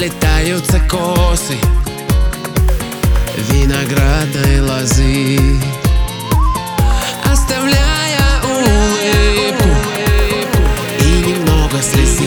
заплетаются косы виноградной лозы, оставляя улыбку и немного слезы.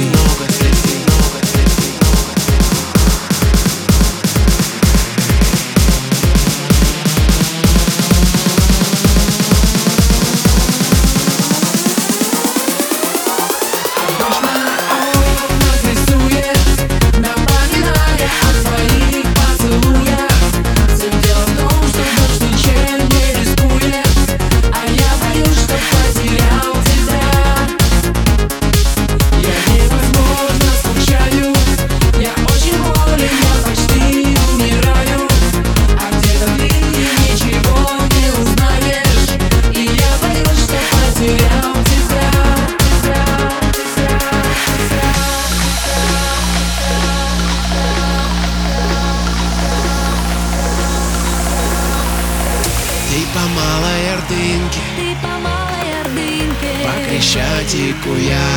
Ты по малой Ордынке, по Крещатику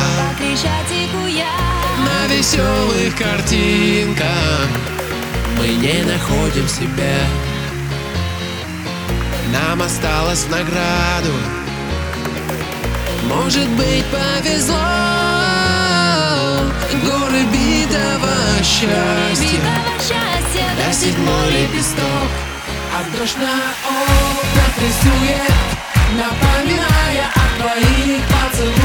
я, на веселых картинках мы не находим себя. Нам осталось в награду, может быть, повезло. Горы битого счастья, да седьмой лепесток. А дождь на окнах рисует, напоминая о твоих поцелуях.